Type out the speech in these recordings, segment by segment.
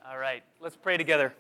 All right, let's pray together.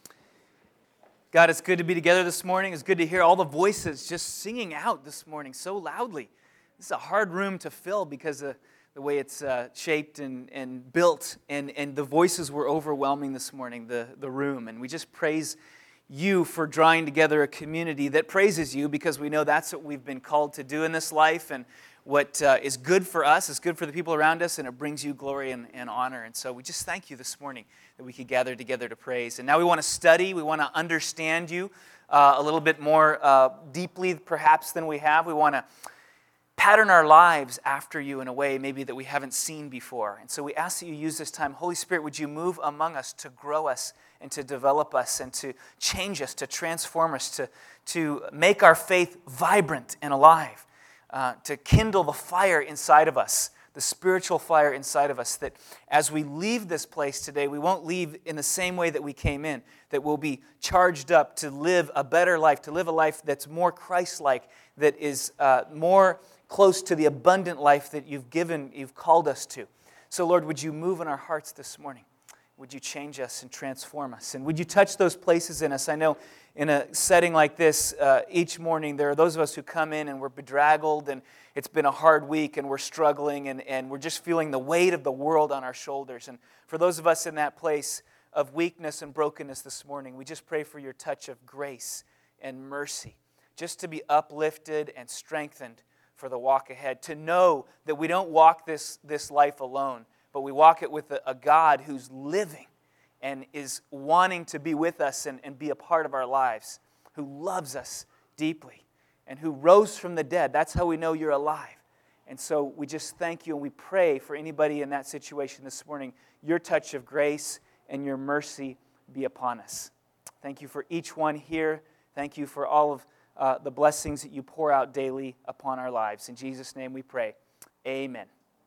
God, it's good to be together this morning. It's good to hear all the voices just singing out this morning so loudly. This is a hard room to fill because of the way it's shaped and built, and the voices were overwhelming this morning, the room. And we just praise you for drawing together a community that praises you, because we know that's what we've been called to do in this life, and what is good for us is good for the people around us, and it brings you glory and honor. And so we just thank you this morning that we could gather together to praise. And now we want to study, we want to understand you a little bit more deeply perhaps than we have. We want to pattern our lives after you in a way maybe that we haven't seen before. And so we ask that you use this time. Holy Spirit, would you move among us to grow us and to develop us and to change us, to transform us, to make our faith vibrant and alive, to kindle the fire inside of us, the spiritual fire inside of us, that as we leave this place today, we won't leave in the same way that we came in, that we'll be charged up to live a better life, to live a life that's more Christ-like, that is more close to the abundant life that you've called us to. So Lord, would you move in our hearts this morning? Would you change us and transform us? And would you touch those places in us? I know in a setting like this, each morning there are those of us who come in and we're bedraggled, and it's been a hard week, and we're struggling, and we're just feeling the weight of the world on our shoulders. And for those of us in that place of weakness and brokenness this morning, we just pray for your touch of grace and mercy, just to be uplifted and strengthened for the walk ahead, to know that we don't walk this life alone, but we walk it with a God who's living and is wanting to be with us and be a part of our lives, who loves us deeply and who rose from the dead. That's how we know you're alive. And so we just thank you, and we pray for anybody in that situation this morning, your touch of grace and your mercy be upon us. Thank you for each one here. Thank you for all of the blessings that you pour out daily upon our lives. In Jesus' name we pray. Amen.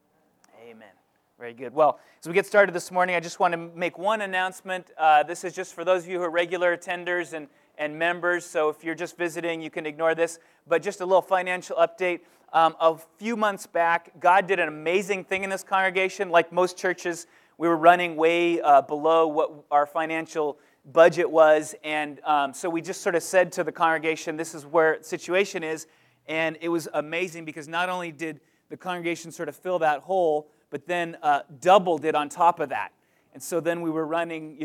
Amen. Very good. Well, as we get started this morning, I just want to make one announcement. This is just for those of you who are regular attenders and members, so if you're just visiting, you can ignore this. But just a little financial update. A few months back, God did an amazing thing in this congregation. Like most churches, we were running way below what our financial budget was, and so we just sort of said to the congregation, this is where the situation is, and it was amazing because not only did the congregation sort of fill that hole, but then doubled it on top of that. And so then we were running,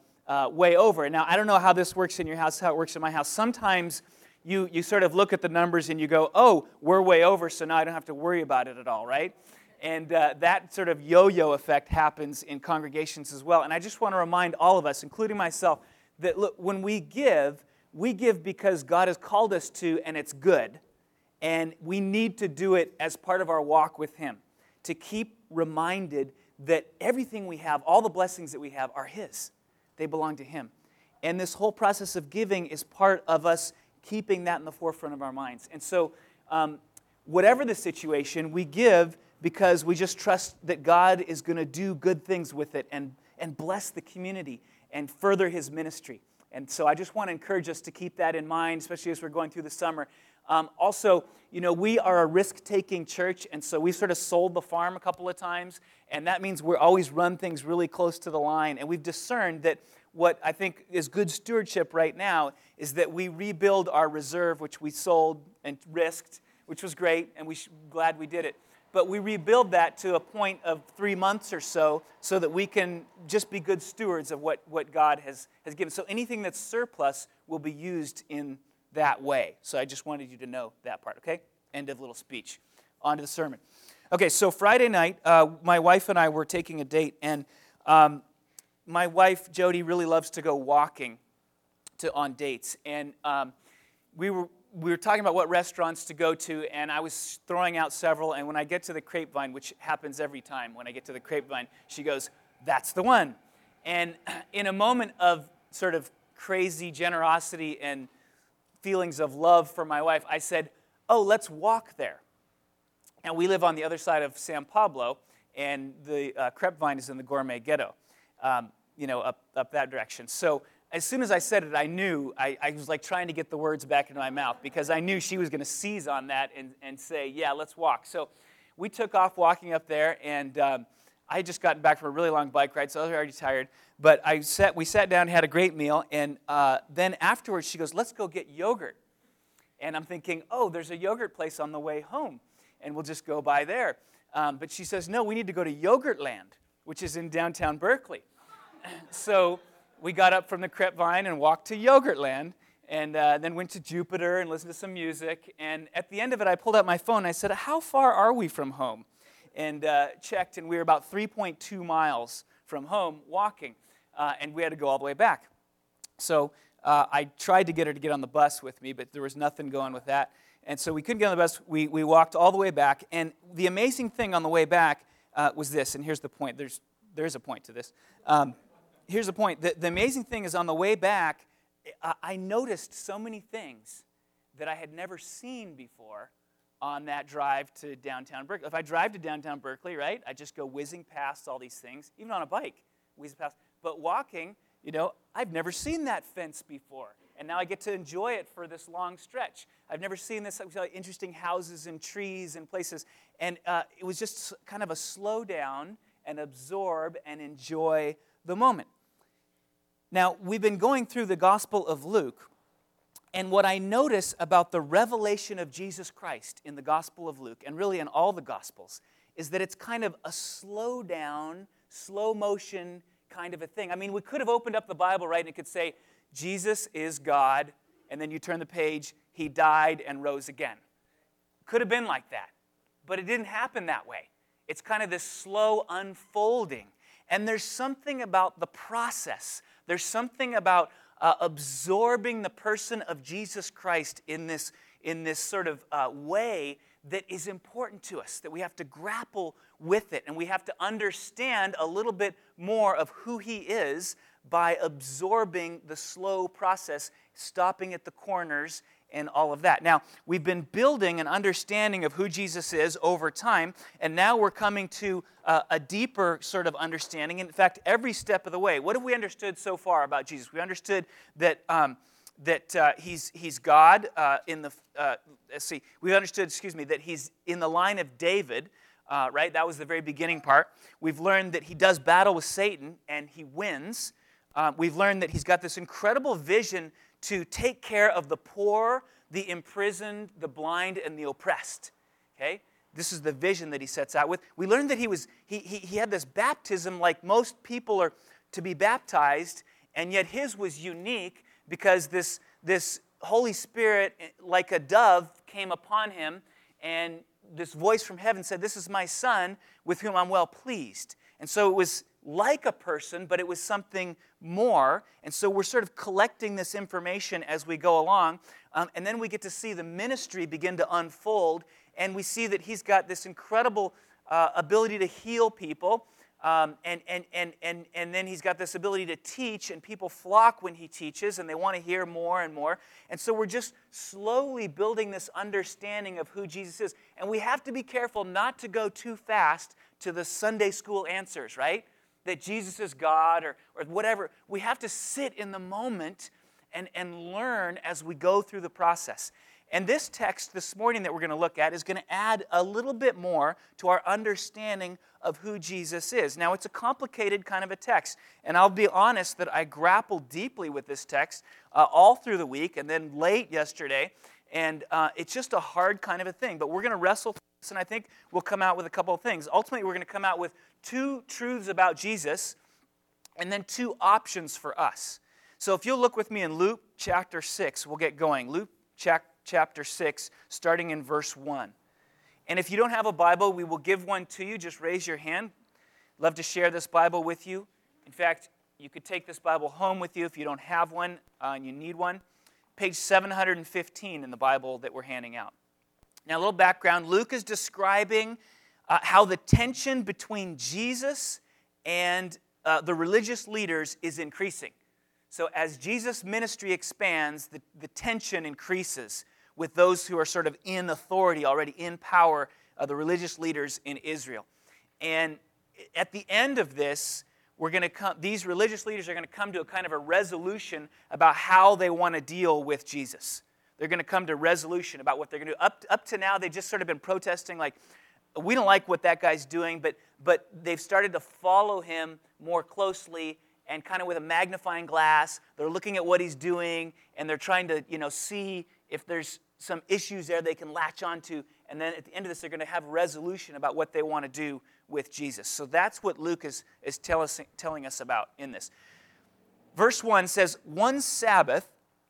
way over. And now, I don't know how this works in your house, how it works in my house. Sometimes you sort of look at the numbers and you go, oh, we're way over, so now I don't have to worry about it at all, right? And that sort of yo-yo effect happens in congregations as well. And I just want to remind all of us, including myself, that look, when we give because God has called us to, and it's good. And we need to do it as part of our walk with Him, to keep reminded that everything we have, all the blessings that we have, are His. They belong to Him. And this whole process of giving is part of us keeping that in the forefront of our minds. And so whatever the situation, we give because we just trust that God is going to do good things with it and bless the community and further His ministry. And so I just want to encourage us to keep that in mind, especially as we're going through the summer. Also, we are a risk-taking church, and so we sort of sold the farm a couple of times, and that means we always run things really close to the line. And we've discerned that what I think is good stewardship right now is that we rebuild our reserve, which we sold and risked, which was great, and we're glad we did it. But we rebuild that to a point of 3 months or so that we can just be good stewards of what God has given. So anything that's surplus will be used in that way. So I just wanted you to know that part, okay? End of little speech. On to the sermon. Okay, so Friday night, my wife and I were taking a date, and my wife, Jody, really loves to go walking on dates. And we were talking about what restaurants to go to, and I was throwing out several, and when I get to the Grapevine, which happens every time when I get to the Grapevine, she goes, that's the one. And in a moment of sort of crazy generosity and feelings of love for my wife, I said, oh, let's walk there. And we live on the other side of San Pablo, and the Grapevine is in the Gourmet Ghetto, up that direction. So as soon as I said it, I knew, I was like trying to get the words back into my mouth because I knew she was going to seize on that and say, yeah, let's walk. So we took off walking up there, and I had just gotten back from a really long bike ride, so I was already tired. But we sat down, had a great meal, and then afterwards she goes, let's go get yogurt. And I'm thinking, oh, there's a yogurt place on the way home, and we'll just go by there. But she says, no, we need to go to Yogurtland, which is in downtown Berkeley. So we got up from the crepe vine and walked to Yogurtland, and then went to Jupiter and listened to some music. And at the end of it, I pulled out my phone, and I said, how far are we from home? And checked, and we were about 3.2 miles from home walking, and we had to go all the way back. So I tried to get her to get on the bus with me, but there was nothing going with that. And so we couldn't get on the bus. We walked all the way back, and the amazing thing on the way back was this, and here's the point. There's a point to this. Here's the point. The amazing thing is on the way back, I noticed so many things that I had never seen before on that drive to downtown Berkeley. If I drive to downtown Berkeley, right, I just go whizzing past all these things, even on a bike, whizzing past. But walking, I've never seen that fence before, and now I get to enjoy it for this long stretch. I've never seen this interesting houses and trees and places, and it was just kind of a slow down and absorb and enjoy the moment. Now, we've been going through the Gospel of Luke, and what I notice about the revelation of Jesus Christ in the Gospel of Luke, and really in all the Gospels, is that it's kind of a slow down, slow motion kind of a thing. I mean, we could have opened up the Bible, right, and it could say, Jesus is God, and then you turn the page, He died and rose again. Could have been like that, but it didn't happen that way. It's kind of this slow unfolding, and there's something about the process. There's something about absorbing the person of Jesus Christ in this sort of way that is important to us, that we have to grapple with it, and we have to understand a little bit more of who He is by absorbing the slow process, stopping at the corners, and all of that. Now, we've been building an understanding of who Jesus is over time, and now we're coming to a deeper sort of understanding. In fact, every step of the way. What have we understood so far about Jesus? We understood that He's God. We understood, that He's in the line of David. Right, that was the very beginning part. We've learned that He does battle with Satan and He wins. We've learned that He's got this incredible vision to take care of the poor, the imprisoned, the blind, and the oppressed. Okay? This is the vision that He sets out with. We learned that he had this baptism like most people are to be baptized, and yet His was unique because this Holy Spirit, like a dove, came upon Him, and this voice from heaven said, "This is my Son with whom I'm well pleased." And so it was like a person, but it was something more. And so we're sort of collecting this information as we go along. And then we get to see the ministry begin to unfold. And we see that He's got this incredible ability to heal people. And then He's got this ability to teach, and people flock when He teaches, and they want to hear more and more. And so we're just slowly building this understanding of who Jesus is. And we have to be careful not to go too fast to the Sunday school answers, right? That Jesus is God or whatever. We have to sit in the moment and learn as we go through the process. And this text this morning that we're going to look at is going to add a little bit more to our understanding of who Jesus is. Now, it's a complicated kind of a text, and I'll be honest that I grappled deeply with this text all through the week and then late yesterday, and it's just a hard kind of a thing. But we're going to wrestle through this, and I think we'll come out with a couple of things. Ultimately, we're going to come out with two truths about Jesus and then two options for us. So if you'll look with me in Luke chapter 6, we'll get going. Luke chapter 6, starting in verse 1. And if you don't have a Bible, we will give one to you. Just raise your hand. Love to share this Bible with you. In fact, you could take this Bible home with you if you don't have one and you need one. Page 715 in the Bible that we're handing out. Now, a little background. Luke is describing how the tension between Jesus and the religious leaders is increasing. So as Jesus' ministry expands, the tension increases with those who are sort of in authority, already in power, the religious leaders in Israel. And at the end of this, these religious leaders are going to come to a kind of a resolution about how they want to deal with Jesus. They're going to come to resolution about what they're going to do. Up to now, they've just sort of been protesting like, we don't like what that guy's doing, but they've started to follow him more closely and kind of with a magnifying glass. They're looking at what he's doing, and they're trying to, see if there's some issues there they can latch onto. And then at the end of this, they're going to have resolution about what they want to do with Jesus. So that's what Luke is telling us about in this. Verse 1 says, one Sabbath,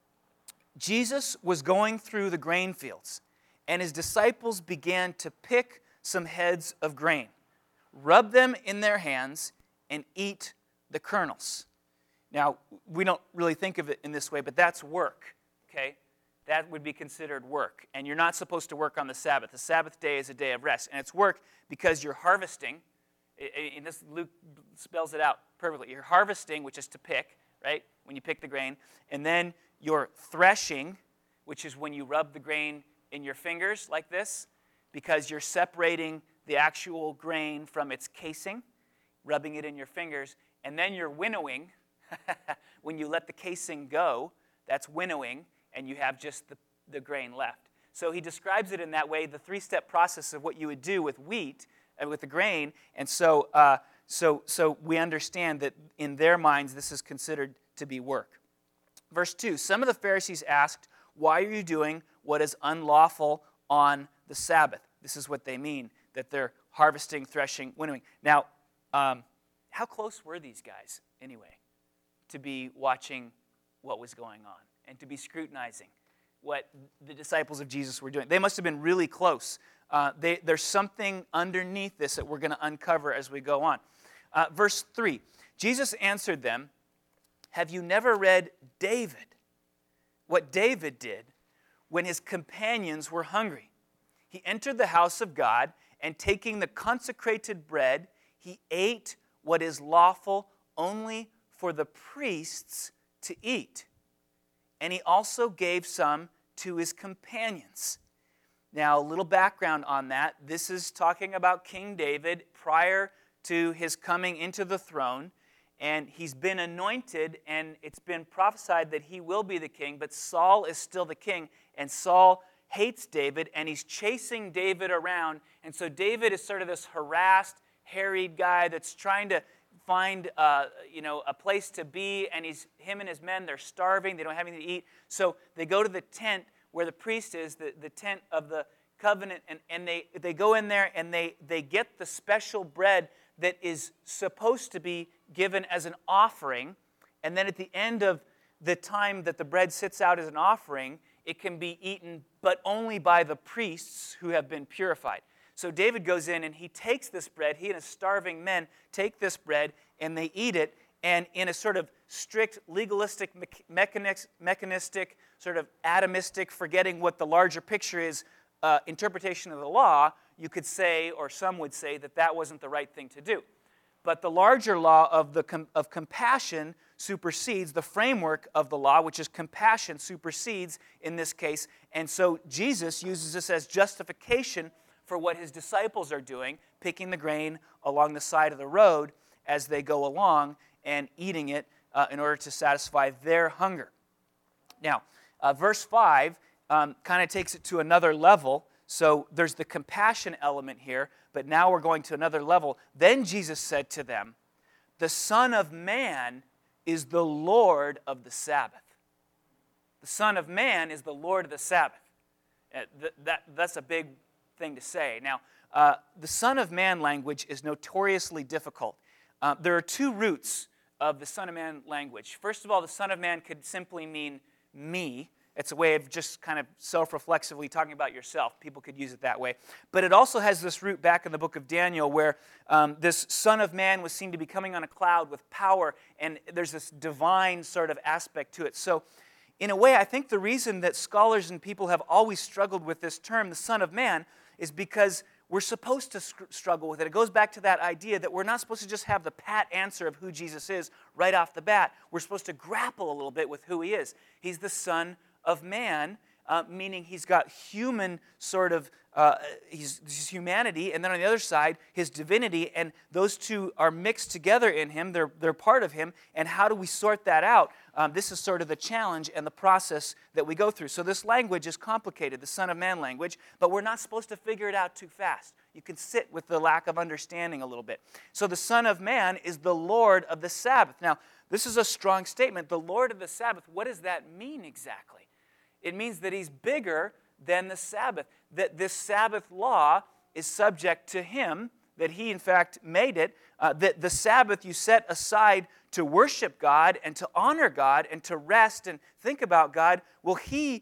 Jesus was going through the grain fields, and his disciples began to pick some heads of grain, rub them in their hands, and eat the kernels. Now, we don't really think of it in this way, but that's work, okay? That would be considered work. And you're not supposed to work on the Sabbath. The Sabbath day is a day of rest. And it's work because you're harvesting. And this, Luke spells it out perfectly. You're harvesting, which is to pick, right? When you pick the grain. And then you're threshing, which is when you rub the grain in your fingers like this, because you're separating the actual grain from its casing, rubbing it in your fingers. And then you're winnowing. When you let the casing go, that's winnowing, and you have just the grain left. So he describes it in that way, the three-step process of what you would do with wheat, with the grain. And so we understand that in their minds, this is considered to be work. Verse 2, some of the Pharisees asked, why are you doing what is unlawful on the Sabbath? This is what they mean, that they're harvesting, threshing, winnowing. Now, how close were these guys, anyway, to be watching what was going on and to be scrutinizing what the disciples of Jesus were doing? They must have been really close. There's something underneath this that we're going to uncover as we go on. Verse 3, Jesus answered them, have you never read David? What David did when his companions were hungry. He entered the house of God, and taking the consecrated bread, he ate what is lawful only for the priests to eat. And he also gave some to his companions. Now, a little background on that. This is talking about King David prior to his coming into the throne. And he's been anointed, and it's been prophesied that he will be the king, but Saul is still the king, and Saul hates David, and he's chasing David around. And so David is sort of this harassed, harried guy that's trying to find a place to be, and him and his men, they're starving, they don't have anything to eat. So they go to the tent where the priest is, the tent of the covenant, and they go in there, and they get the special bread that is supposed to be given as an offering, and then at the end of the time that the bread sits out as an offering, it can be eaten, but only by the priests who have been purified. So David goes in and he takes this bread, he and his starving men take this bread, and they eat it, and in a sort of strict, legalistic, mechanistic, sort of atomistic, forgetting what the larger picture is, interpretation of the law, you could say, or some would say, that wasn't the right thing to do. But the larger law of compassion supersedes the framework of the law, which is compassion supersedes in this case. And so Jesus uses this as justification for what his disciples are doing, picking the grain along the side of the road as they go along and eating it in order to satisfy their hunger. Now, verse 5 kind of takes it to another level. So there's the compassion element here, but now we're going to another level. Then Jesus said to them, the Son of Man is the Lord of the Sabbath. The Son of Man is the Lord of the Sabbath. That's a big thing to say. Now, the Son of Man language is notoriously difficult. There are two roots of the Son of Man language. First of all, the Son of Man could simply mean me. It's a way of just kind of self-reflexively talking about yourself. People could use it that way. But it also has this root back in the book of Daniel where this Son of Man was seen to be coming on a cloud with power, and there's this divine sort of aspect to it. So in a way, I think the reason that scholars and people have always struggled with this term, the Son of Man, is because we're supposed to struggle with it. It goes back to that idea that we're not supposed to just have the pat answer of who Jesus is right off the bat. We're supposed to grapple a little bit with who he is. He's the Son of Man, meaning he's got human sort of his humanity, and then on the other side, his divinity, and those two are mixed together in him. They're part of him, and how do we sort that out? This is sort of the challenge and the process that we go through. So this language is complicated, the Son of Man language, but we're not supposed to figure it out too fast. You can sit with the lack of understanding a little bit. So the Son of Man is the Lord of the Sabbath. Now, this is a strong statement. The Lord of the Sabbath, what does that mean exactly? It means that he's bigger than the Sabbath, that this Sabbath law is subject to him, that he in fact made it, that the Sabbath you set aside to worship God and to honor God and to rest and think about God. Well,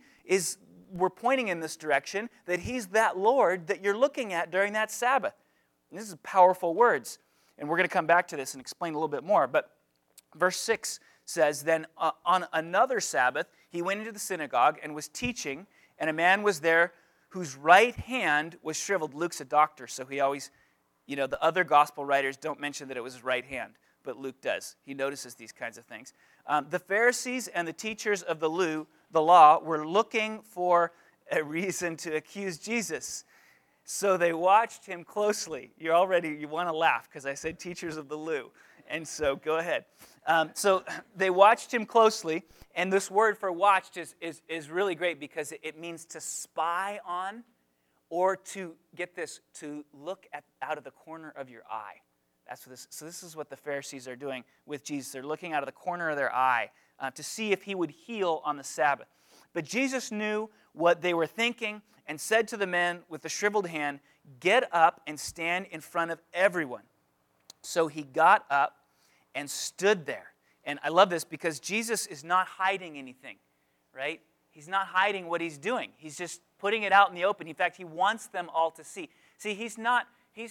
we're pointing in this direction, that he's that Lord that you're looking at during that Sabbath. And this is powerful words, and we're going to come back to this and explain a little bit more. But verse 6 says, then on another Sabbath, he went into the synagogue and was teaching, and a man was there whose right hand was shriveled. Luke's a doctor, so he always, the other gospel writers don't mention that it was his right hand, but Luke does. He notices these kinds of things. The Pharisees and the teachers of the law were looking for a reason to accuse Jesus. So they watched him closely. You want to laugh because I said teachers of the law. And so go ahead. So they watched him closely, and this word for watched is really great because it means to spy on, or to, get this, to look out of the corner of your eye. So this is what the Pharisees are doing with Jesus. They're looking out of the corner of their eye to see if he would heal on the Sabbath. But Jesus knew what they were thinking and said to the man with the shriveled hand, "Get up and stand in front of everyone." So he got up and stood there. And I love this because Jesus is not hiding anything, right? He's not hiding what he's doing. He's just putting it out in the open. In fact, he wants them all to see. See, he's not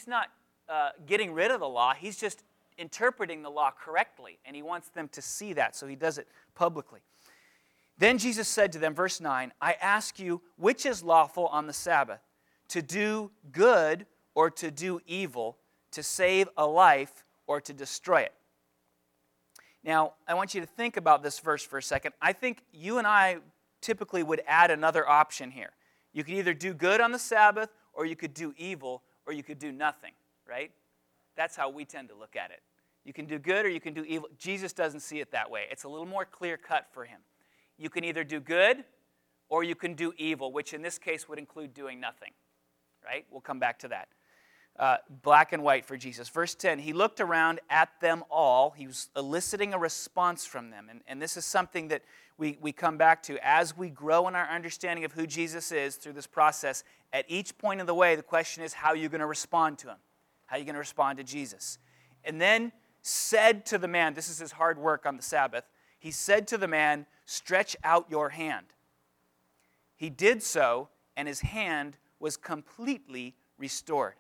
getting rid of the law. He's just interpreting the law correctly, and he wants them to see that, so he does it publicly. Then Jesus said to them, verse 9, "I ask you, which is lawful on the Sabbath, to do good or to do evil, to save a life or to destroy it?" Now, I want you to think about this verse for a second. I think you and I typically would add another option here. You could either do good on the Sabbath, or you could do evil, or you could do nothing, right? That's how we tend to look at it. You can do good or you can do evil. Jesus doesn't see it that way. It's a little more clear-cut for him. You can either do good or you can do evil, which in this case would include doing nothing, right? We'll come back to that. Black and white for Jesus. Verse 10, he looked around at them all. He was eliciting a response from them. And this is something that we come back to. As we grow in our understanding of who Jesus is through this process, at each point of the way, the question is, how are you going to respond to him? How are you going to respond to Jesus? And then said to the man, this is his hard work on the Sabbath, he said to the man, "Stretch out your hand." He did so, and his hand was completely restored.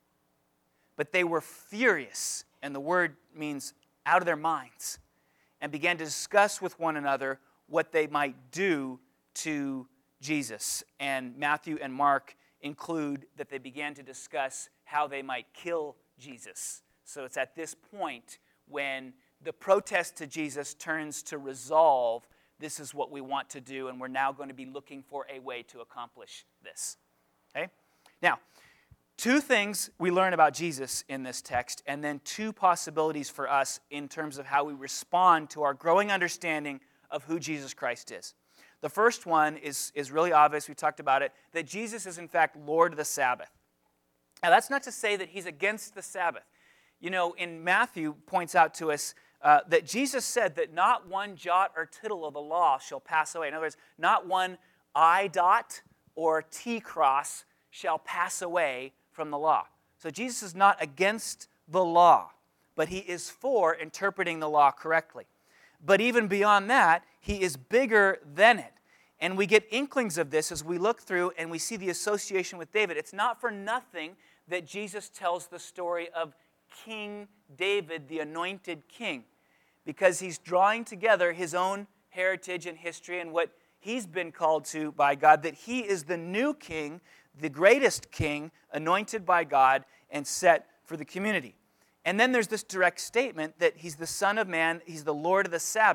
But they were furious, and the word means out of their minds, and began to discuss with one another what they might do to Jesus. And Matthew and Mark include that they began to discuss how they might kill Jesus. So it's at this point when the protest to Jesus turns to resolve, this is what we want to do, and we're now going to be looking for a way to accomplish this. Okay? Now, two things we learn about Jesus in this text, and then two possibilities for us in terms of how we respond to our growing understanding of who Jesus Christ is. The first one is really obvious. We talked about it, that Jesus is in fact Lord of the Sabbath. Now, that's not to say that he's against the Sabbath. In Matthew points out to us that Jesus said that not one jot or tittle of the law shall pass away. In other words, not one I dot or T cross shall pass away from the law. So Jesus is not against the law, but he is for interpreting the law correctly. But even beyond that, he is bigger than it. And we get inklings of this as we look through and we see the association with David. It's not for nothing that Jesus tells the story of King David, the anointed king, because he's drawing together his own heritage and history and what he's been called to by God, that he is the new king, the greatest king, anointed by God and set for the community. And then there's this direct statement that he's the Son of Man, he's the Lord of the Sabbath.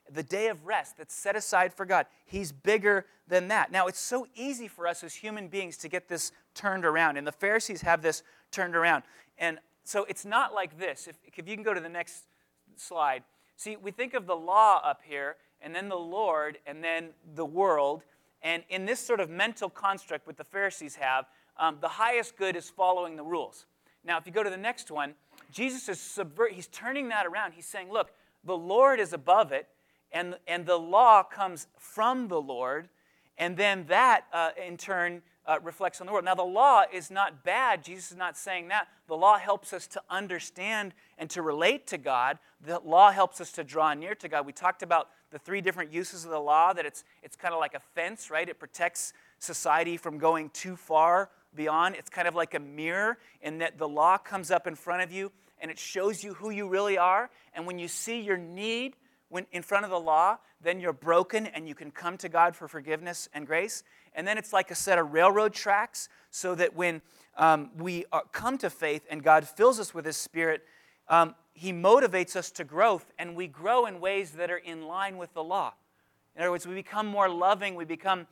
the day of rest that's set aside for God. He's bigger than that. Now, it's so easy for us as human beings to get this turned around, and the Pharisees have this turned around. And so it's not like this. If you can go to the next slide. See, we think of the law up here, and then the Lord, and then the world. And in this sort of mental construct what the Pharisees have, the highest good is following the rules. Now, if you go to the next one, Jesus is he's turning that around. He's saying, look, the Lord is above it, and the law comes from the Lord, and then that, in turn, reflects on the world. Now, the law is not bad. Jesus is not saying that. The law helps us to understand and to relate to God. The law helps us to draw near to God. We talked about the 3 different uses of the law, that it's kind of like a fence, right? It protects society from going too far beyond. It's kind of like a mirror in that the law comes up in front of you and it shows you who you really are. And when you see your need when in front of the law, then you're broken and you can come to God for forgiveness and grace. And then it's like a set of railroad tracks so that when we come to faith and God fills us with His Spirit, He motivates us to growth, and we grow in ways that are in line with the law. In other words, we become more loving. We become,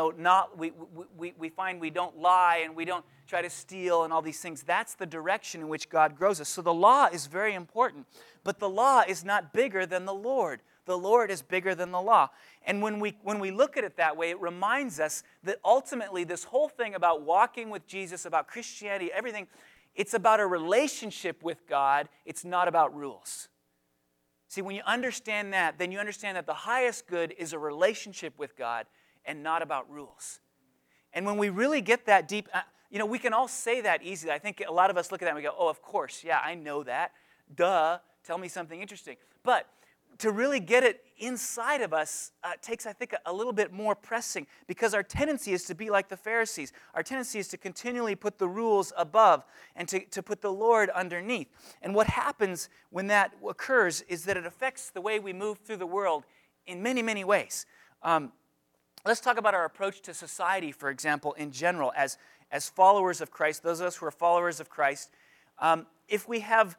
we find we don't lie and we don't try to steal and all these things. That's the direction in which God grows us. So the law is very important, but the law is not bigger than the Lord. The Lord is bigger than the law. And when we look at it that way, it reminds us that ultimately this whole thing about walking with Jesus, about Christianity, everything, it's about a relationship with God. It's not about rules. See, when you understand that, then you understand that the highest good is a relationship with God and not about rules. And when we really get that deep, we can all say that easily. I think a lot of us look at that and we go, oh, of course, yeah, I know that. Duh, tell me something interesting. But to really get it inside of us takes, I think, a little bit more pressing, because our tendency is to be like the Pharisees. Our tendency is to continually put the rules above and to put the Lord underneath. And what happens when that occurs is that it affects the way we move through the world in many, many ways. Let's talk about our approach to society, for example, in general, as followers of Christ, those of us who are followers of Christ. If we have,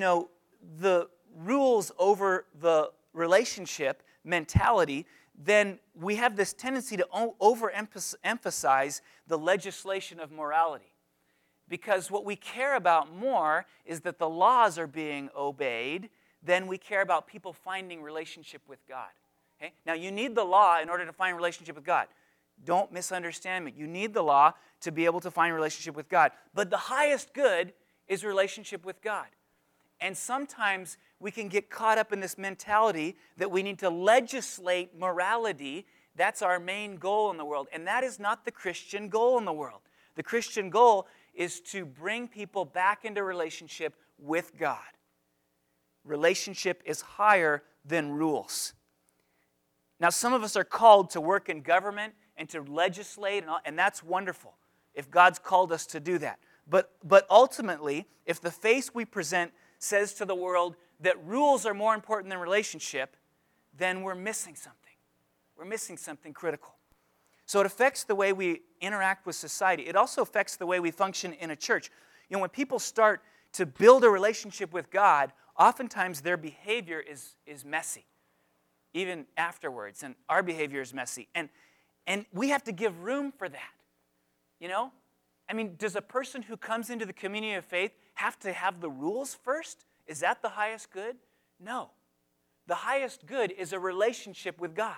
the rules over the relationship mentality, then we have this tendency to overemphasize the legislation of morality. Because what we care about more is that the laws are being obeyed than we care about people finding relationship with God. Okay? Now, you need the law in order to find relationship with God. Don't misunderstand me. You need the law to be able to find relationship with God. But the highest good is relationship with God. And sometimes we can get caught up in this mentality that we need to legislate morality. That's our main goal in the world. And that is not the Christian goal in the world. The Christian goal is to bring people back into relationship with God. Relationship is higher than rules. Now, some of us are called to work in government and to legislate, and that's wonderful if God's called us to do that. But ultimately, if the face we present says to the world that rules are more important than relationship, then we're missing something. We're missing something critical. So it affects the way we interact with society. It also affects the way we function in a church. When people start to build a relationship with God, oftentimes their behavior is messy, even afterwards, and our behavior is messy. And we have to give room for that, does a person who comes into the community of faith have to have the rules first? Is that the highest good? No. The highest good is a relationship with God.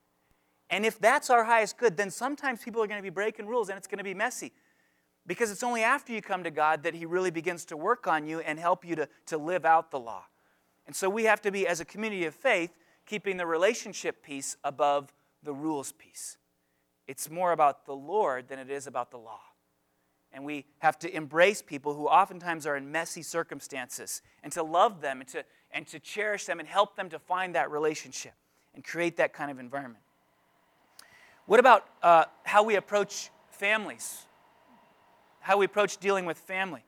And if that's our highest good, then sometimes people are going to be breaking rules and it's going to be messy. Because it's only after you come to God that He really begins to work on you and help you to live out the law. And so we have to be, as a community of faith, keeping the relationship piece above the rules piece. It's more about the Lord than it is about the law. And we have to embrace people who oftentimes are in messy circumstances and to love them and to cherish them and help them to find that relationship and create that kind of environment. What about how we approach families? How we approach dealing with family?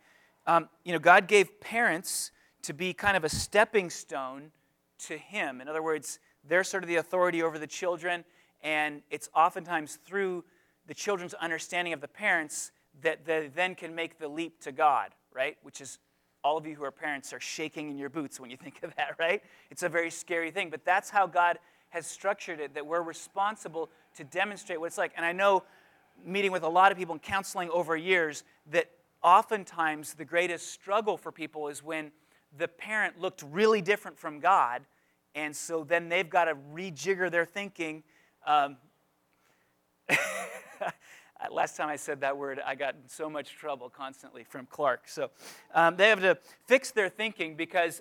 God gave parents to be kind of a stepping stone to Him. In other words, they're sort of the authority over the children, and it's oftentimes through the children's understanding of the parents that they then can make the leap to God, right? Which is all of you who are parents are shaking in your boots when you think of that, right? It's a very scary thing. But that's how God has structured it, that we're responsible to demonstrate what it's like. And I know, meeting with a lot of people and counseling over years, that oftentimes the greatest struggle for people is when the parent looked really different from God, and so then they've got to rejigger their thinking. Last time I said that word, I got in so much trouble constantly from Clark. So they have to fix their thinking because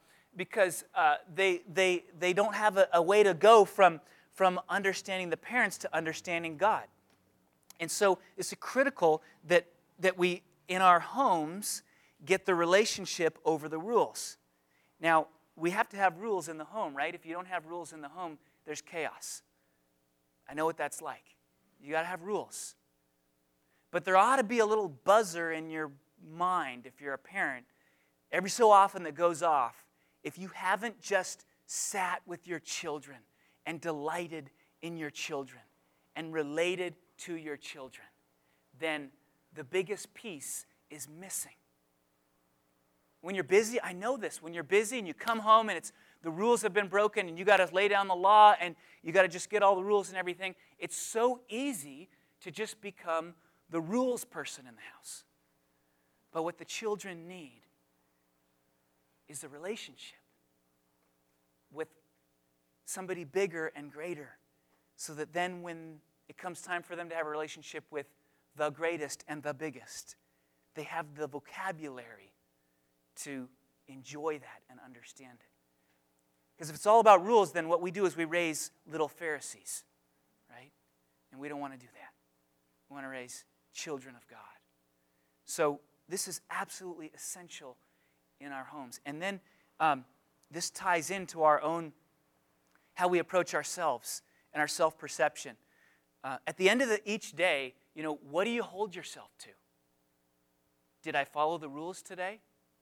they don't have a way to go from understanding the parents to understanding God. And so it's critical that we, in our homes, get the relationship over the rules. Now, we have to have rules in the home, right? If you don't have rules in the home, there's chaos. I know what that's like. You got to have rules. But there ought to be a little buzzer in your mind, if you're a parent, every so often that goes off, if you haven't just sat with your children and delighted in your children and related to your children, then the biggest piece is missing. When you're busy, I know this, when you're busy and you come home and the rules have been broken and you got to lay down the law and you got to just get all the rules and everything, it's so easy to just become the rules person in the house. But what the children need is a relationship with somebody bigger and greater, so that then when it comes time for them to have a relationship with the greatest and the biggest, they have the vocabulary to enjoy that and understand it. Because if it's all about rules, then what we do is we raise little Pharisees, right? And we don't want to do that. We want to raise children of God. So this is absolutely essential in our homes. And then this ties into our own, how we approach ourselves and our self-perception. At the end of each day, what do you hold yourself to? Did I follow the rules today?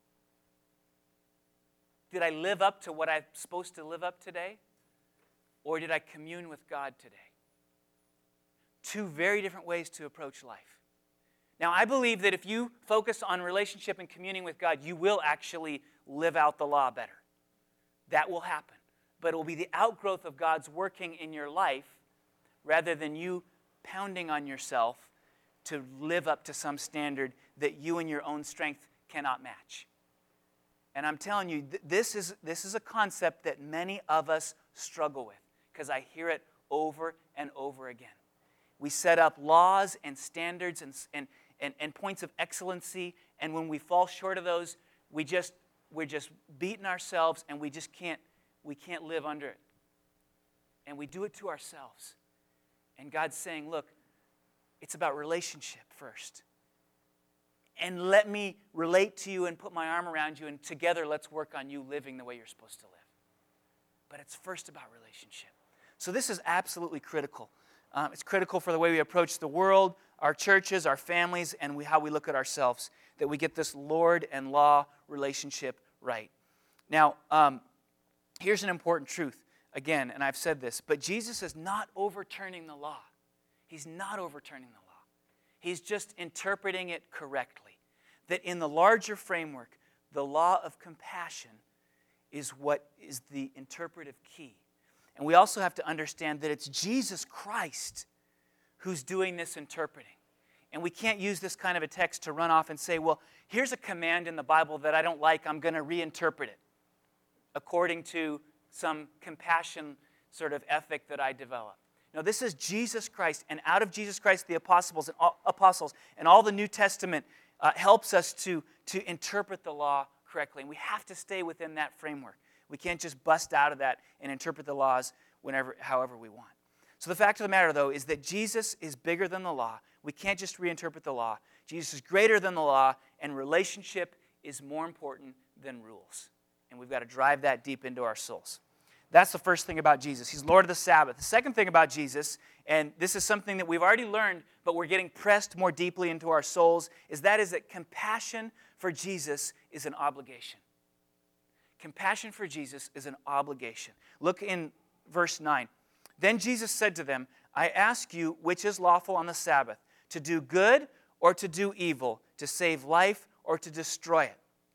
Did I live up to what I'm supposed to live up today? Or did I commune with God today? Two very different ways to approach life. Now, I believe that if you focus on relationship and communing with God, you will actually live out the law better. That will happen. But it will be the outgrowth of God's working in your life rather than you pounding on yourself to live up to some standard that you in your own strength cannot match. And I'm telling you, this is a concept that many of us struggle with, because I hear it over and over again. We set up laws and standards and points of excellency, and when we fall short of those, we're just beating ourselves, and we can't live under it. And we do it to ourselves. And God's saying, look, it's about relationship first. And let me relate to you and put my arm around you, and together let's work on you living the way you're supposed to live. But it's first about relationship. So this is absolutely critical. It's critical for the way we approach the world, our churches, our families, and how we look at ourselves, that we get this Lord and law relationship right. Now, here's an important truth. Again, and I've said this, but Jesus is not overturning the law. He's not overturning the law. He's just interpreting it correctly. That in the larger framework, the law of compassion is what is the interpretive key. And we also have to understand that it's Jesus Christ who's doing this interpreting. And we can't use this kind of a text to run off and say, well, here's a command in the Bible that I don't like, I'm going to reinterpret it according to some compassion sort of ethic that I develop. No, this is Jesus Christ, and out of Jesus Christ, the apostles and all the New Testament helps us to interpret the law correctly. And we have to stay within that framework. We can't just bust out of that and interpret the laws however we want. So the fact of the matter, though, is that Jesus is bigger than the law. We can't just reinterpret the law. Jesus is greater than the law, and relationship is more important than rules. And we've got to drive that deep into our souls. That's the first thing about Jesus. He's Lord of the Sabbath. The second thing about Jesus, and this is something that we've already learned, but we're getting pressed more deeply into our souls, is that compassion for Jesus is an obligation. Compassion for Jesus is an obligation. Look in verse 9. Then Jesus said to them, I ask you, which is lawful on the Sabbath, to do good or to do evil, to save life or to destroy it?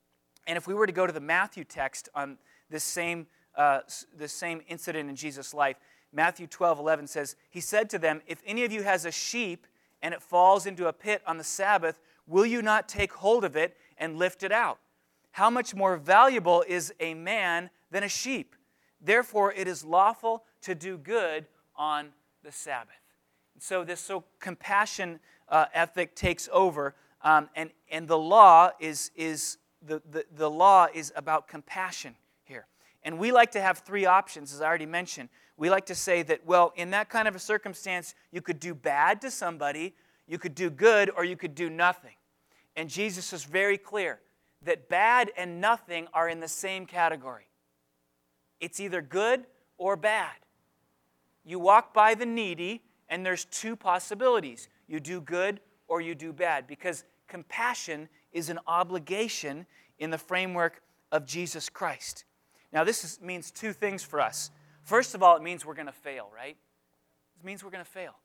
And if we were to go to the Matthew text on this same incident in Jesus' life, Matthew 12:11 says, he said to them, if any of you has a sheep and it falls into a pit on the Sabbath, will you not take hold of it and lift it out? How much more valuable is a man than a sheep? Therefore, it is lawful to do good on the Sabbath. So this compassion ethic takes over, and the law is the law is about compassion here. And we like to have three options, as I already mentioned. We like to say that, well, in that kind of a circumstance, you could do bad to somebody, you could do good, or you could do nothing. And Jesus is very clear that bad and nothing are in the same category. It's either good or bad. You walk by the needy, and there's two possibilities. You do good or you do bad, because compassion is an obligation in the framework of Jesus Christ. Now, this means two things for us. First of all, it means we're going to fail, right? It means we're going to fail.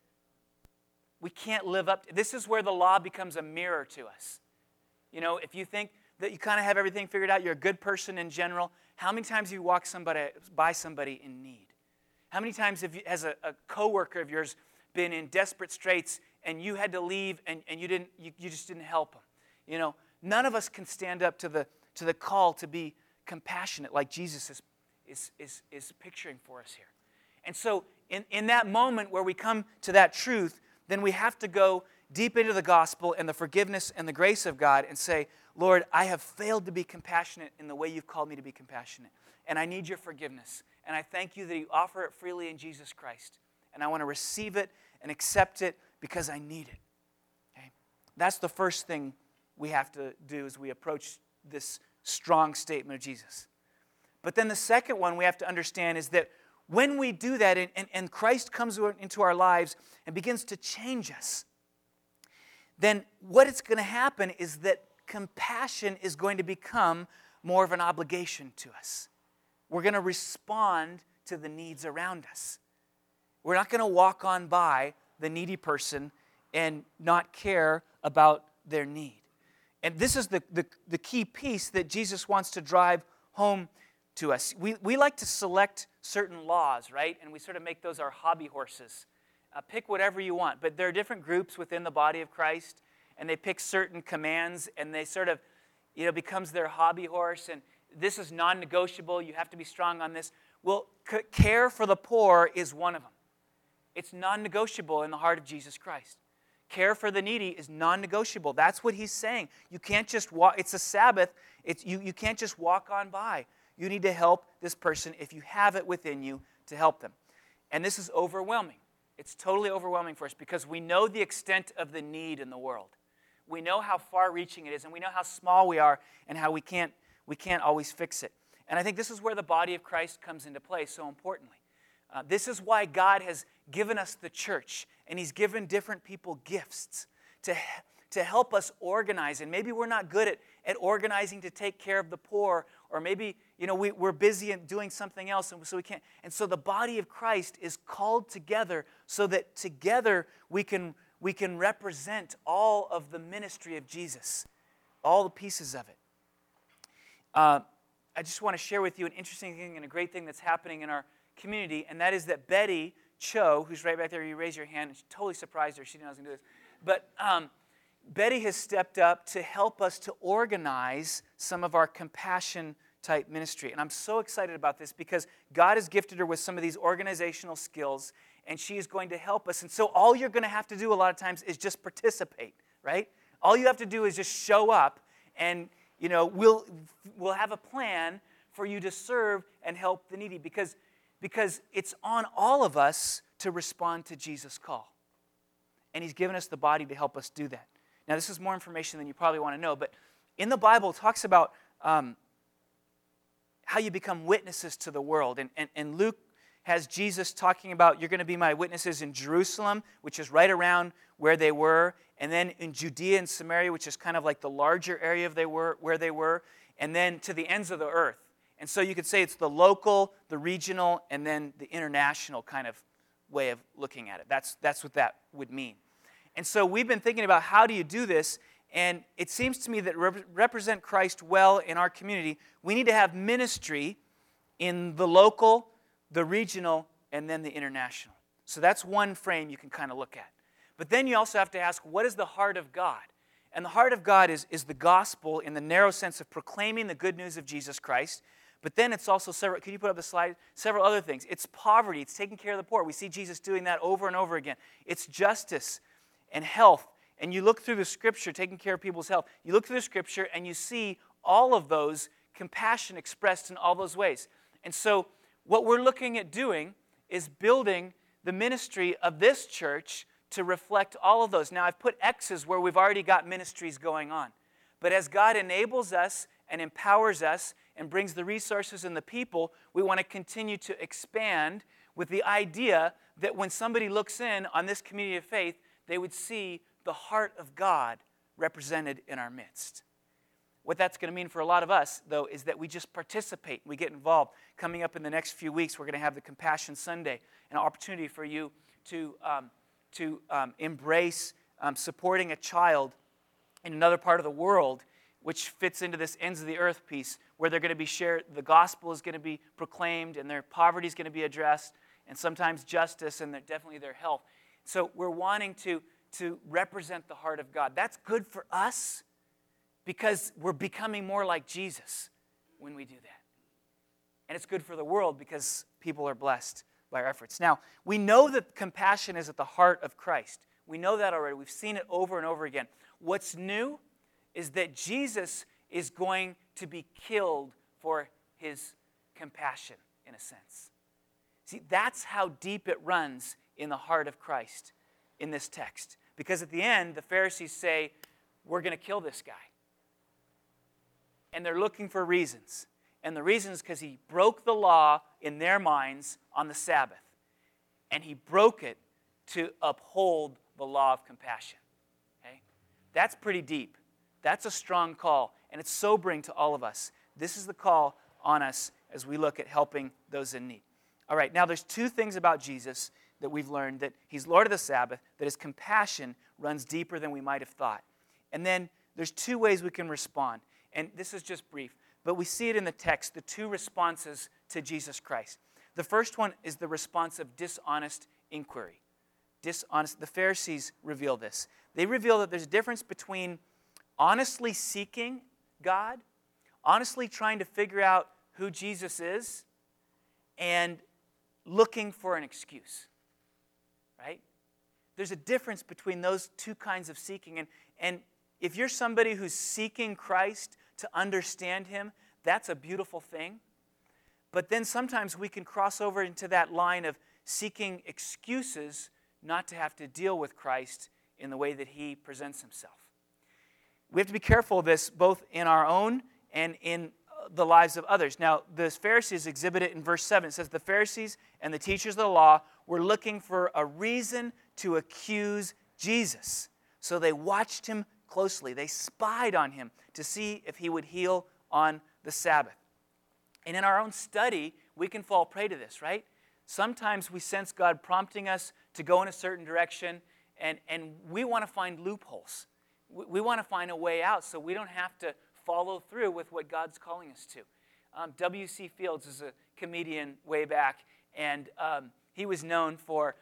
We can't live up to, this is where the law becomes a mirror to us. You know, if you think that you kind of have everything figured out, you're a good person in general, how many times have you walked by somebody in need? How many times has a coworker of yours been in desperate straits and you had to leave and you just didn't help them? You know, none of us can stand up to the call to be compassionate like Jesus is picturing for us here. And so in that moment where we come to that truth, then we have to go deep into the gospel and the forgiveness and the grace of God and say, Lord, I have failed to be compassionate in the way you've called me to be compassionate. And I need your forgiveness. And I thank you that you offer it freely in Jesus Christ. And I want to receive it and accept it because I need it. Okay? That's the first thing we have to do as we approach this strong statement of Jesus. But then the second one we have to understand is that when we do that and Christ comes into our lives and begins to change us, then what is going to happen is that compassion is going to become more of an obligation to us. We're going to respond to the needs around us. We're not going to walk on by the needy person and not care about their need. And this is the key piece that Jesus wants to drive home to us. We like to select certain laws, right? And we sort of make those our hobby horses. Pick whatever you want. But there are different groups within the body of Christ, and they pick certain commands, and they sort of, becomes their hobby horse, and this is non-negotiable, you have to be strong on this. Well, care for the poor is one of them. It's non-negotiable in the heart of Jesus Christ. Care for the needy is non-negotiable. That's what he's saying. You can't just walk, it's a Sabbath, you can't just walk on by. You need to help this person if you have it within you to help them. And this is overwhelming. It's totally overwhelming for us because we know the extent of the need in the world. We know how far-reaching it is, and we know how small we are and how we can't always fix it. And I think this is where the body of Christ comes into play so importantly. This is why God has given us the church, and he's given different people gifts to help us organize. And maybe we're not good at organizing to take care of the poor, or maybe we're busy in doing something else, and so we can't. And so the body of Christ is called together so that together we can represent all of the ministry of Jesus, all the pieces of it. I just want to share with you an interesting thing and a great thing that's happening in our community, and that is that Betty Cho, who's right back there, you raise your hand, and she totally surprised her. She didn't know I was going to do this. But Betty has stepped up to help us to organize some of our compassion-type ministry. And I'm so excited about this because God has gifted her with some of these organizational skills, and she is going to help us. And so all you're going to have to do a lot of times is just participate, right? All you have to do is just show up, and we'll have a plan for you to serve and help the needy because it's on all of us to respond to Jesus' call. And he's given us the body to help us do that. Now, this is more information than you probably want to know, but in the Bible, it talks about how you become witnesses to the world. And Luke has Jesus talking about, you're going to be my witnesses in Jerusalem, which is right around where they were, and then in Judea and Samaria, which is kind of like the larger area where they were, and then to the ends of the earth. And so you could say it's the local, the regional, and then the international kind of way of looking at it. That's what that would mean. And so we've been thinking about how do you do this, And it seems to me that represent Christ well in our community, we need to have ministry in the local, the regional, and then the international. So that's one frame you can kind of look at. But then you also have to ask, what is the heart of God? And the heart of God is the gospel in the narrow sense of proclaiming the good news of Jesus Christ. But then it's also several, can you put up the slide? Several other things. It's poverty. It's taking care of the poor. We see Jesus doing that over and over again. It's justice and health. And you look through the Scripture, taking care of people's health. You look through the Scripture and you see all of those, compassion expressed in all those ways. And so what we're looking at doing is building the ministry of this church to reflect all of those. Now, I've put X's where we've already got ministries going on. But as God enables us and empowers us and brings the resources and the people, we want to continue to expand with the idea that when somebody looks in on this community of faith, they would see the heart of God represented in our midst. What that's going to mean for a lot of us, though, is that we just participate. We get involved. Coming up in the next few weeks, we're going to have the Compassion Sunday, an opportunity for you to embrace supporting a child in another part of the world, which fits into this ends of the earth piece, where they're going to be shared, the gospel is going to be proclaimed, and their poverty is going to be addressed, and sometimes justice, and definitely their health. So we're wanting to represent the heart of God. That's good for us because we're becoming more like Jesus when we do that. And it's good for the world because people are blessed by our efforts. Now, we know that compassion is at the heart of Christ. We know that already. We've seen it over and over again. What's new is that Jesus is going to be killed for his compassion, in a sense. See, that's how deep it runs in the heart of Christ in this text. Because at the end, the Pharisees say, we're going to kill this guy. And they're looking for reasons. And the reason is because he broke the law in their minds on the Sabbath. And he broke it to uphold the law of compassion. Okay? That's pretty deep. That's a strong call. And it's sobering to all of us. This is the call on us as we look at helping those in need. All right, now there's two things about Jesus that we've learned, that he's Lord of the Sabbath, that his compassion runs deeper than we might have thought. And then there's two ways we can respond. And this is just brief, but we see it in the text, the two responses to Jesus Christ. The first one is the response of dishonest inquiry. The Pharisees reveal this. They reveal that there's a difference between honestly seeking God, honestly trying to figure out who Jesus is, and looking for an excuse. Right? There's a difference between those two kinds of seeking. And if you're somebody who's seeking Christ to understand him, that's a beautiful thing. But then sometimes we can cross over into that line of seeking excuses not to have to deal with Christ in the way that he presents himself. We have to be careful of this both in our own and in the lives of others. Now, the Pharisees exhibit it in verse 7. It says, the Pharisees and the teachers of the law were looking for a reason to accuse Jesus. So they watched him closely. They spied on him to see if he would heal on the Sabbath. And in our own study, we can fall prey to this, right? Sometimes we sense God prompting us to go in a certain direction, and we want to find loopholes. We want to find a way out so we don't have to follow through with what God's calling us to. W.C. Fields is a comedian way back, and he was known for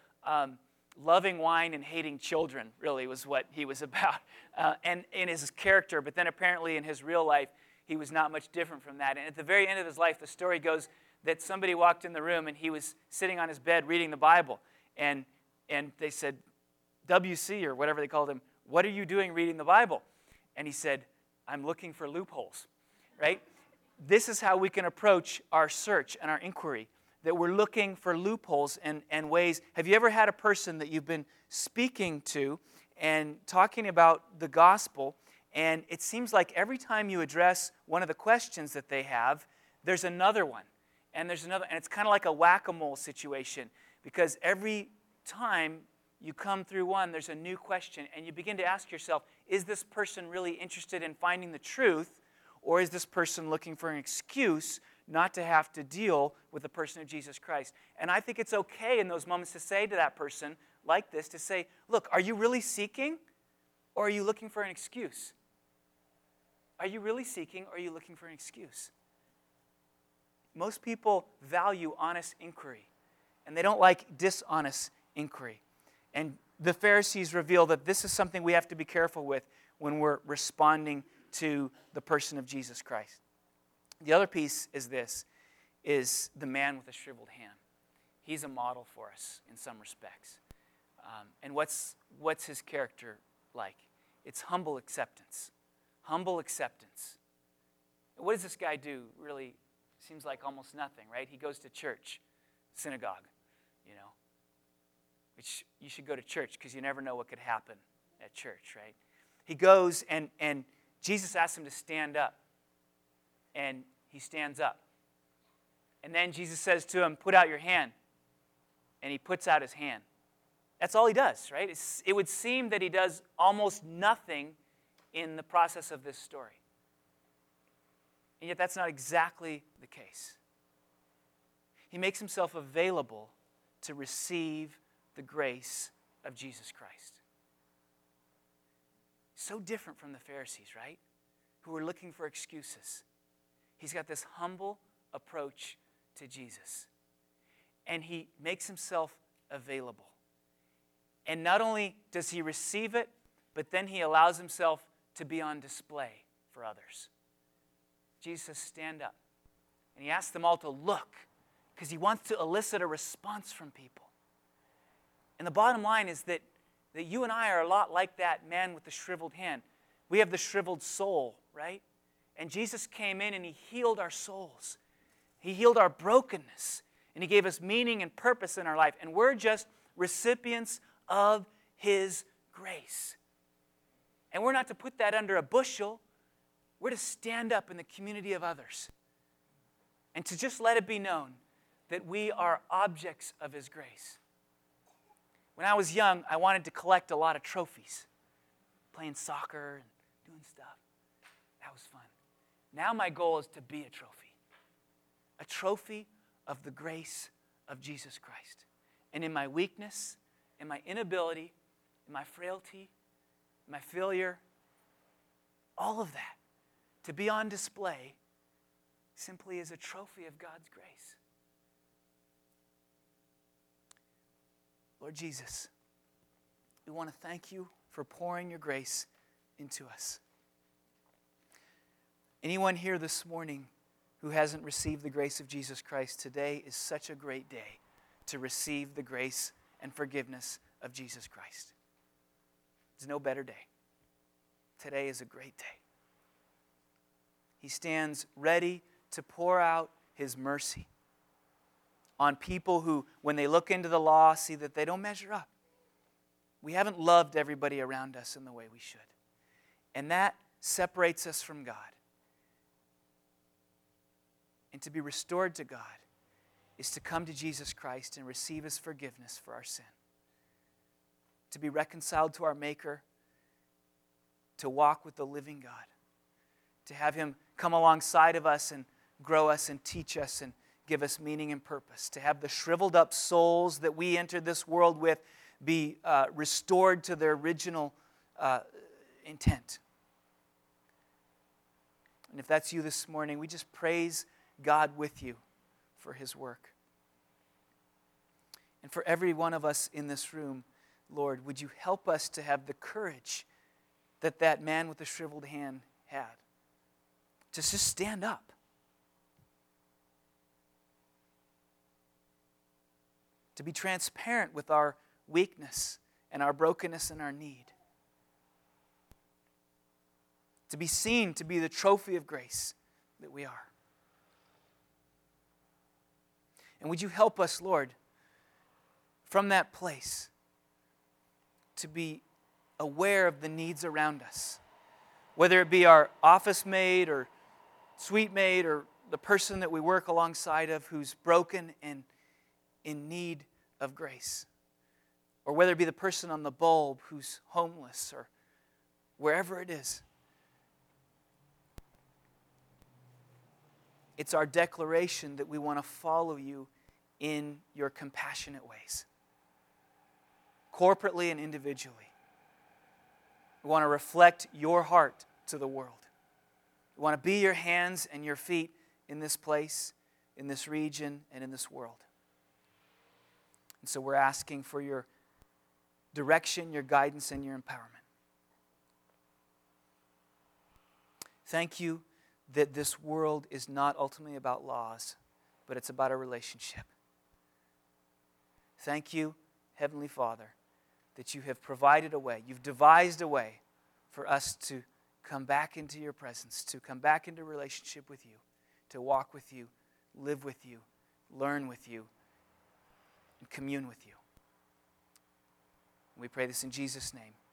loving wine and hating children, really, was what he was about, and in his character. But then apparently in his real life, he was not much different from that. And at the very end of his life, the story goes that somebody walked in the room, and he was sitting on his bed reading the Bible. And they said, W.C., or whatever they called him, what are you doing reading the Bible? And he said, I'm looking for loopholes, right? This is how we can approach our search and our inquiry, that we're looking for loopholes and ways. Have you ever had a person that you've been speaking to and talking about the gospel, and it seems like every time you address one of the questions that they have, there's another one, and there's another, and it's kind of like a whack-a-mole situation, because every time you come through one, there's a new question, and you begin to ask yourself, is this person really interested in finding the truth, or is this person looking for an excuse not to have to deal with the person of Jesus Christ? And I think it's okay in those moments to say to that person like this, to say, look, are you really seeking, or are you looking for an excuse? Are you really seeking, or are you looking for an excuse? Most people value honest inquiry, and they don't like dishonest inquiry. And the Pharisees reveal that this is something we have to be careful with when we're responding to the person of Jesus Christ. The other piece is this, is the man with the shriveled hand. He's a model for us in some respects. And what's his character like? It's humble acceptance. Humble acceptance. What does this guy do? Really seems like almost nothing, right? He goes to church, synagogue, which you should go to church because you never know what could happen at church, right? He goes and Jesus asks him to stand up, and he stands up. And then Jesus says to him, put out your hand, and he puts out his hand. That's all he does, right? It would seem that he does almost nothing in the process of this story. And yet that's not exactly the case. He makes himself available to receive the grace of Jesus Christ. So different from the Pharisees, right? Who were looking for excuses. He's got this humble approach to Jesus. And he makes himself available. And not only does he receive it, but then he allows himself to be on display for others. Jesus says, stand up. And he asks them all to look because he wants to elicit a response from people. And the bottom line is that you and I are a lot like that man with the shriveled hand. We have the shriveled soul, right? And Jesus came in and he healed our souls. He healed our brokenness. And he gave us meaning and purpose in our life. And we're just recipients of his grace. And we're not to put that under a bushel. We're to stand up in the community of others. And to just let it be known that we are objects of his grace. When I was young, I wanted to collect a lot of trophies. Playing soccer and doing stuff. That was fun. Now my goal is to be a trophy. A trophy of the grace of Jesus Christ. And in my weakness, in my inability, in my frailty, in my failure, all of that, to be on display simply as a trophy of God's grace. Lord Jesus, we want to thank you for pouring your grace into us. Anyone here this morning who hasn't received the grace of Jesus Christ, today is such a great day to receive the grace and forgiveness of Jesus Christ. There's no better day. Today is a great day. He stands ready to pour out his mercy on people who, when they look into the law, see that they don't measure up. We haven't loved everybody around us in the way we should. And that separates us from God. And to be restored to God is to come to Jesus Christ and receive his forgiveness for our sin. To be reconciled to our Maker, to walk with the living God, to have him come alongside of us and grow us and teach us and give us meaning and purpose, to have the shriveled up souls that we entered this world with be restored to their original intent. And if that's you this morning, we just praise God with you for his work. And for every one of us in this room, Lord, would you help us to have the courage that that man with the shriveled hand had? To just stand up. To be transparent with our weakness and our brokenness and our need. To be seen to be the trophy of grace that we are. And would you help us, Lord, from that place to be aware of the needs around us, whether it be our office mate or suite mate or the person that we work alongside of who's broken and in need of grace, or whether it be the person on the bulb who's homeless or wherever it is. It's our declaration that we want to follow you in your compassionate ways, corporately and individually. We want to reflect your heart to the world. We want to be your hands and your feet in this place, in this region, and in this world. And so we're asking for your direction, your guidance, and your empowerment. Thank you that this world is not ultimately about laws, but it's about a relationship. Thank you, Heavenly Father, that you have provided a way, you've devised a way for us to come back into your presence, to come back into relationship with you, to walk with you, live with you, learn with you, and commune with you. We pray this in Jesus' name.